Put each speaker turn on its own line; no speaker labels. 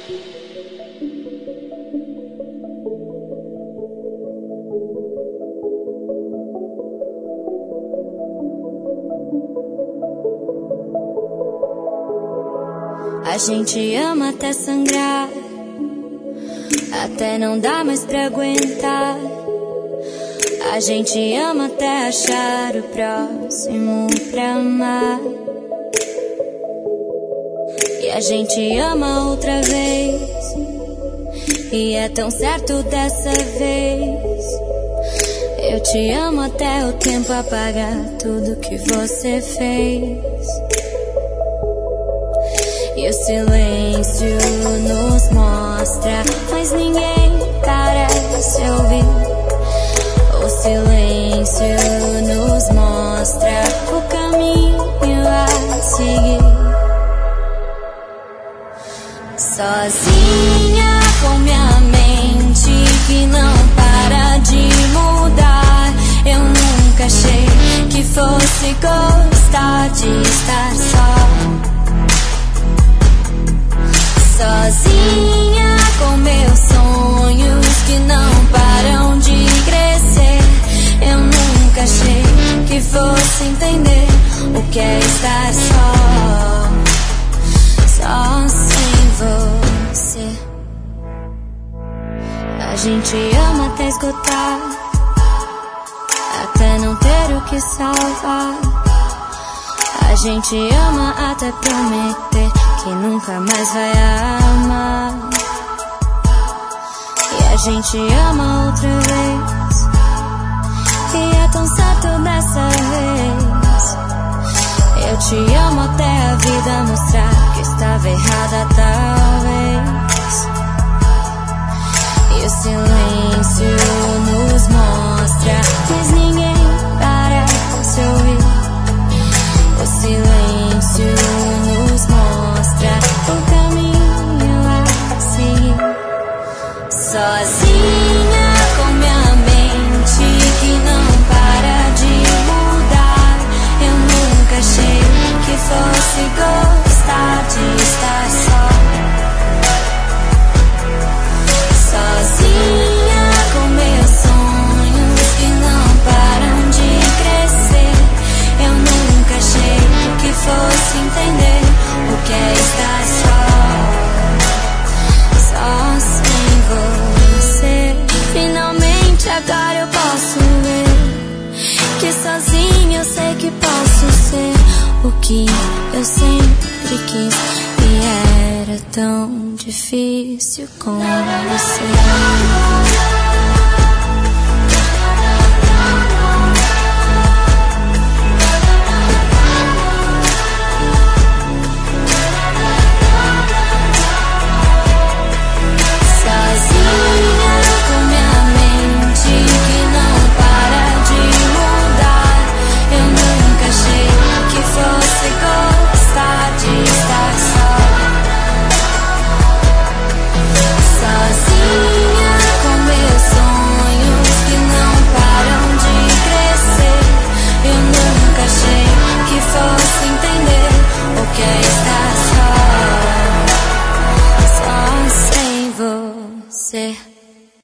A gente ama até sangrar, até não dá mais pra aguentar. A gente ama até achar o próximo pra amar. E a gente ama outra vez, e é tão certo dessa vez. Eu te amo até o tempo apagar tudo que você fez. E o silêncio nos mostra, mas ninguém parece ouvir. O silêncio nos mostra o caminho a seguir. Sozinha com minha mente que não para de mudar. Eu nunca achei que fosse gostar de estar só. Sozinha com meus sonhos que não param de crescer. Eu nunca achei que fosse entender o que é estar só sem você. A gente ama até esgotar, até não ter o que salvar. A gente ama até prometer que nunca mais vai amar. E a gente ama outra vez, e é tão certo dessa vez. Eu te amo até a vida mostrar que estava errada talvez. E o silêncio nos mostra, mas ninguém parece ouvir. O silêncio nos mostra o caminho a seguir. Sozinha com minha mente que não para de mudar. Eu nunca achei que fosse gostar de estar só. Sozinha com meus sonhos que não param de crescer. Eu nunca achei que fosse entender o que é estar só sem você. Finalmente agora eu posso ver que sozinha eu sei que posso ser o que eu sempre quis. E era tão difícil com você.